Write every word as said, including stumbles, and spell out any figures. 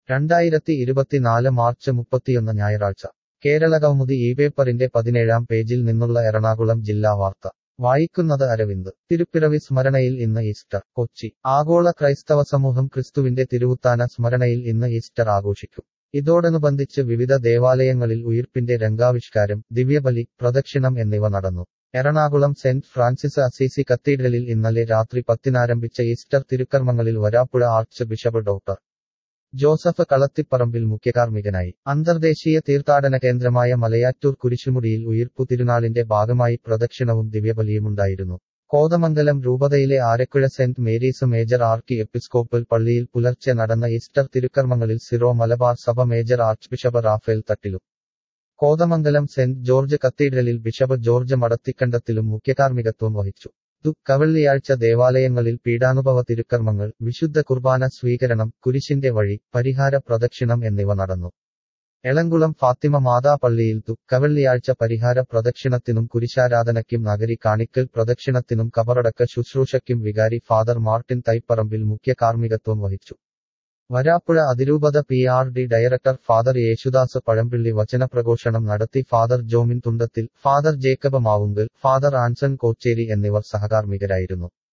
രണ്ടായിരത്തി ഇരുപത്തിനാല് മാർച്ച് മുപ്പത്തിയൊന്ന് ഞായറാഴ്ച കേരളകൗമുദി ഈ പേപ്പറിന്റെ പതിനേഴാം പേജിൽ നിന്നുള്ള എറണാകുളം ജില്ലാ വാർത്ത വായിക്കുന്നത് അരവിന്ദ്. തിരുപ്പിറവി സ്മരണയിൽ ഇന്ന് ഈസ്റ്റർ. കൊച്ചി. ആഗോള ക്രൈസ്തവ സമൂഹം ക്രിസ്തുവിന്റെ തിരുവുത്ഥാന സ്മരണയിൽ ഇന്ന് ഈസ്റ്റർ ആഘോഷിക്കും. ഇതോടനുബന്ധിച്ച് വിവിധ ദേവാലയങ്ങളിൽ ഉയിർപ്പിന്റെ രംഗാവിഷ്കാരം, ദിവ്യബലി, പ്രദക്ഷിണം എന്നിവ നടന്നു. എറണാകുളം സെന്റ് ഫ്രാൻസിസ് അസീസി കത്തീഡ്രലിൽ ഇന്നലെ രാത്രി പത്തിനാരംഭിച്ച ഈസ്റ്റർ തിരുക്കർമ്മങ്ങളിൽ Varapuzha archbishop doctor Joseph Kalathiparambil മുഖ്യകാർമ്മികനായി. അന്തർദേശീയ തീർത്ഥാടന കേന്ദ്രമായ മലയാറ്റൂർ കുരിശുമുടിയിൽ ഉയിർപ്പു തിരുനാളിന്റെ ഭാഗമായി പ്രദക്ഷിണവും ദിവ്യബലിയുമുണ്ടായിരുന്നു. കോതമംഗലം രൂപതയിലെ Arakuzha saint Mary's major archiepiscopal പള്ളിയിൽ പുലർച്ചെ നടന്ന ഈസ്റ്റർ തിരുക്കർമ്മങ്ങളിൽ Syro Malabar Sabha major archbishop Raphael തട്ടിലും, കോതമംഗലം സെന്റ് ജോർജ് കത്തീഡ്രലിൽ ബിഷപ്പ് ജോർജ് മടത്തിക്കണ്ടത്തിലും മുഖ്യകാർമ്മികത്വം വഹിച്ചു. ദുഃഖവെള്ളിയാഴ്ച ദേവാലയങ്ങളിൽ പീഡാനുഭവ തിരുക്കർമ്മങ്ങൾ, വിശുദ്ധ കുർബാന സ്വീകരണം, കുരിശിന്റെ വഴി, പരിഹാര പ്രദക്ഷിണം എന്നിവ നടന്നു. എളങ്കുളം ഫാത്തിമ മാതാ പള്ളിയിൽ ദുഃഖവെള്ളിയാഴ്ച പരിഹാര പ്രദക്ഷിണത്തിനും കുരിശാരാധനയ്ക്കും നഗരി കാണിക്കൽ പ്രദക്ഷിണത്തിനും കബറടക്ക ശുശ്രൂഷയ്ക്കും വികാരി ഫാദർ മാർട്ടിൻ തൈപ്പറമ്പിൽ മുഖ്യ കാർമ്മികത്വം വഹിച്ചു. വരാപ്പുഴ അതിരൂപത P R D director father Yesudas Pazhampilly വചനപ്രഘോഷണം നടത്തി. Father Jomin Thundathil, father Jacob Mavunkal, father Anson Kocheri എന്നിവർ സഹകാർമ്മികരായിരുന്നു.